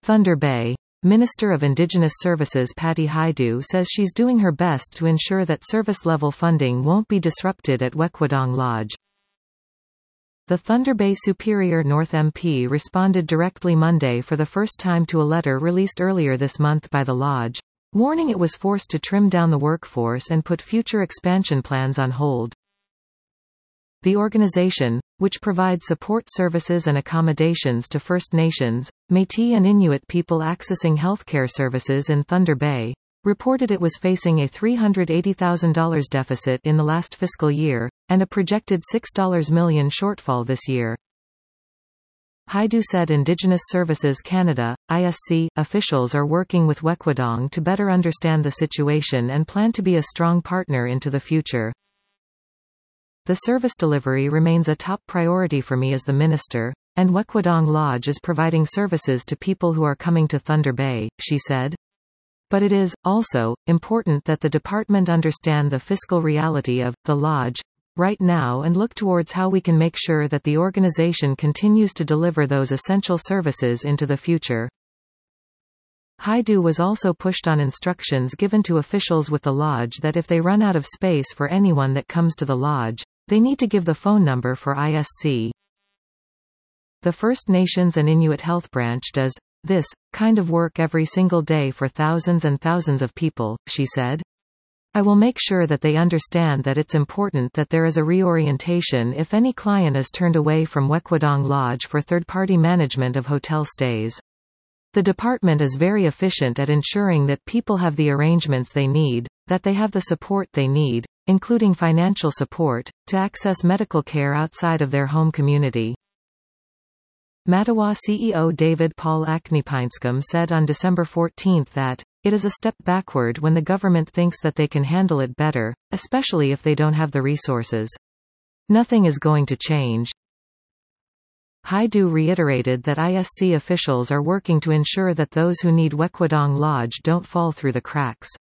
Thunder Bay. Minister of Indigenous Services Patty Hajdu says she's doing her best to ensure that service-level funding won't be disrupted at Wekwudong Lodge. The Thunder Bay Superior North MP responded directly Monday for the first time to a letter released earlier this month by the lodge, warning it was forced to trim down the workforce and put future expansion plans on hold. The organization, which provides support services and accommodations to First Nations, Métis and Inuit people accessing healthcare services in Thunder Bay, reported it was facing a $380,000 deficit in the last fiscal year, and a projected $6 million shortfall this year. Hajdu said Indigenous Services Canada, ISC, officials are working with Wekwudong to better understand the situation and plan to be a strong partner into the future. The service delivery remains a top priority for me as the minister, and Wekwudong Lodge is providing services to people who are coming to Thunder Bay, she said. But it is, also, important that the department understand the fiscal reality of the lodge right now and look towards how we can make sure that the organization continues to deliver those essential services into the future. Hajdu was also pushed on instructions given to officials with the lodge that if they run out of space for anyone that comes to the lodge, they need to give the phone number for ISC. The First Nations and Inuit Health Branch does this kind of work every single day for thousands and thousands of people, she said. I will make sure that they understand that it's important that there is a reorientation if any client is turned away from Wekwudong Lodge for third-party management of hotel stays. The department is very efficient at ensuring that people have the arrangements they need, that they have the support they need, including financial support, to access medical care outside of their home community. Mattawa CEO David Paul Aknipainscom said on December 14 that, "It is a step backward when the government thinks that they can handle it better, especially if they don't have the resources. Nothing is going to change." Hajdu reiterated that ISC officials are working to ensure that those who need Wekwudong Lodge don't fall through the cracks.